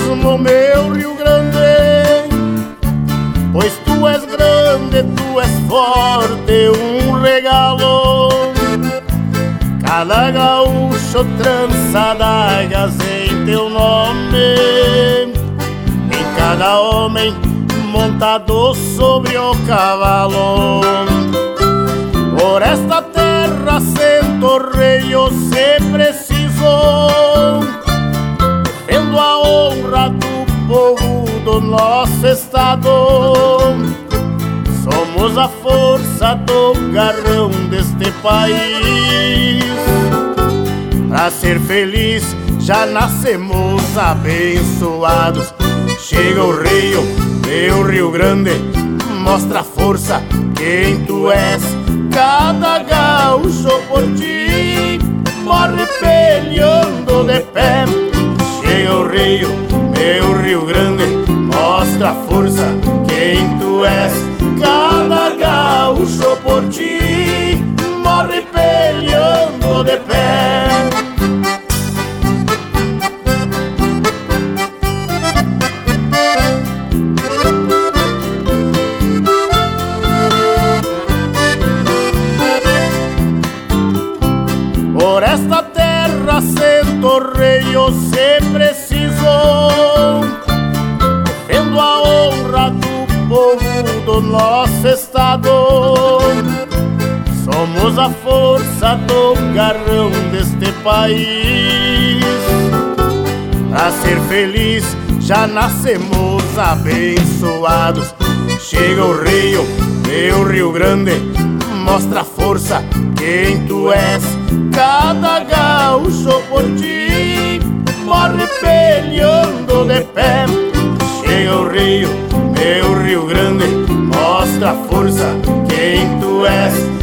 mesmo, meu Rio Grande, pois tu és grande, tu és forte, um regalo. Cada gaúcho trança adagas em teu nome, em cada homem montado sobre o cavalo. Por esta terra centorreio se precisou, defendo a honra do povo do nosso estado. Somos a força do garrão deste país. Pra ser feliz já nascemos abençoados. Chega o Rio, meu Rio Grande, mostra a força quem tu és. Cada gaúcho por ti morre peleando de pé. Chega o Rio, meu Rio Grande, mostra a força quem tu és. Cada gaúcho por ti morre peleando de pé. Por esta terra centorreio se precisou, defendo a honra do povo do nosso estado. Somos a força do garrão deste país. Pra ser feliz já nascemos abençoados. Chega o Rio, meu Rio Grande, mostra a força quem tu és. Cada gaúcho por ti morre peleando de pé. Chega o Rio, meu Rio Grande, mostra a força quem tu és.